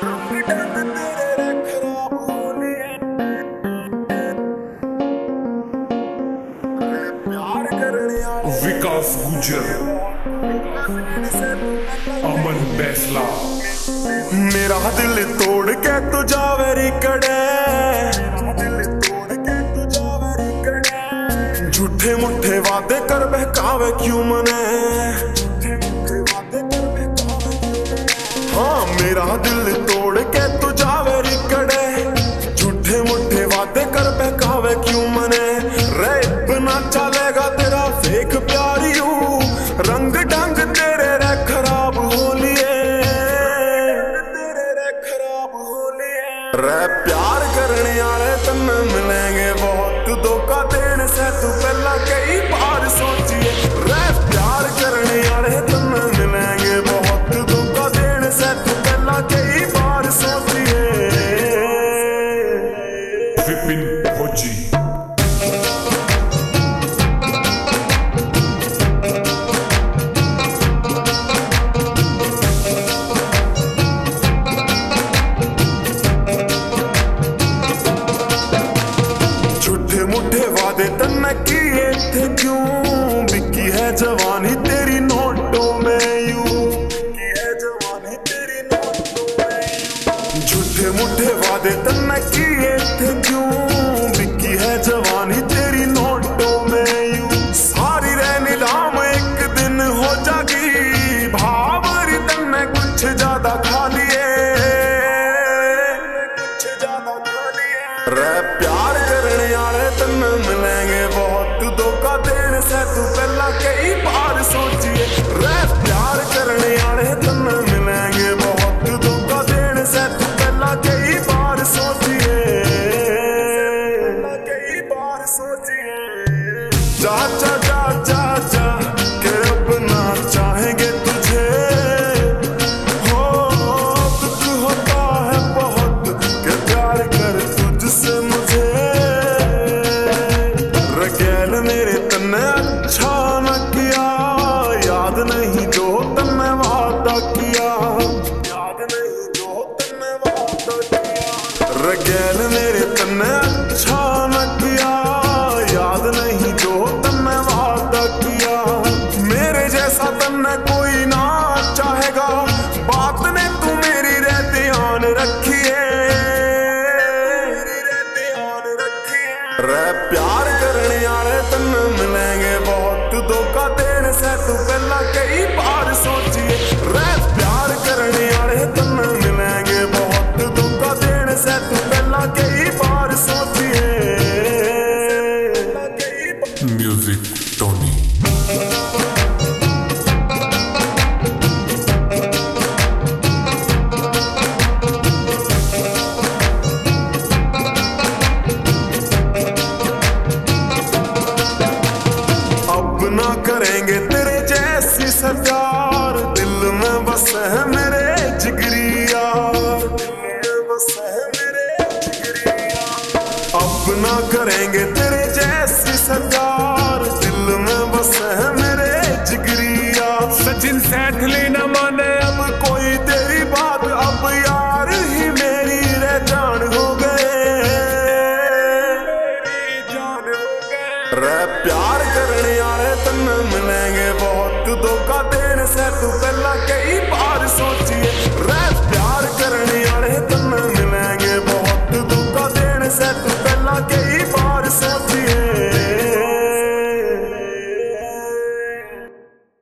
विकास गुजर, अमन बैसला। मेरा दिल तोड़ के तू जावे कड़े, झूठे मुठे वादे कर बहकावे क्यों मने। हाँ मेरा दिल तोड़ के तू जावे कड़े, झूठे मुठे वादे कर बहकावे क्यों मने। रे इतना चलेगा तेरा फेक प्यारी हूँ, रंग ढंग तेरे रे खराब हो लिए, रे प्यार करने वाले तन्ने मिलेंगे बहुत, धोखा देने से तू पहला कई बार सोचिए। रे प्यार करने वाले तन्ने मिलेंगे बहुत, धोखा देने से तू पहला कई बार सोचिए। विपिन फौजी। मुठे वादे तन्ने किए थे क्यों, बिकी है जवानी तेरी नोटों में यूं, बिकी है जवानी तेरी नोटों में यूं। झूठे मुठे वादे तन्ने किए थे क्यों, बिकी है जवानी तेरी नोटों में यूं। सारी रे नीलाम एक दिन हो जागी, भावरी तन्ने कुछ ज्यादा खा लिए, कुछ ज्यादा खा लिए। रे प्यार करने वाले तन्ने मिलेंगे बहुत, धोखा देने से तू पहला कई बार सोचिए। रे प्यार करने वाले तन्ने मिलेंगे बहुत, धोखा देने से तू पहला कई बार सोचिए, कई बार सोचिए। जा जा जा जा जा के अपना चाहेंगे तुझे, हो दुख होता है बहुत के प्यार कर तुझसे मुझे। रगैल मेरे तन्ने अच्छा न किया, याद नहीं जो तन्ने वादा किया, याद नहीं जो तन्ने वादा किया। रगैल मेरे तन्ने अच्छा न किया, याद नहीं जो तन्ने वादा किया। मेरे जैसा तन्ने कोई ना चाहेगा, बात ने तू मेरी रे ध्यान रखिए, रे प्यार करने वाले तन्ने मिलेंगे बहुत, धोखा देने से तू पहला कई बार सोचिए। रे प्यार करने वाले तन्ने मिलेंगे बहुत, धोखा देने से तू पहला कई बार सोचिए। Music Tony. ना करेंगे तेरे जैसी सरकार, दिल में बस है मेरे जिगरी यार, दिल में बस है मेरे जिगरी यार। अब ना करेंगे तेरे जैसी सरकार, दिल में बस है मेरे जिगरी यार। सचिन सैठली न माने अब कोई तेरी बात, अब यार ही मेरी रे जान हो गए, जान हो गए। रे प्यार करने वाले तन्ने मिलेंगे बहुत, धोखा देने से तू पहला कई बार सोचिए। रे प्यार करने वाले तन्ने मिलेंगे बहुत, धोखा देने से तू पहला कई